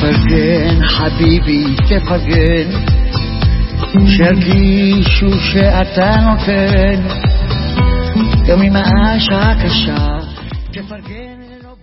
תפרגן חביבי תפרגן, שירגישו שאתה נותן גם עם השעה הקשה.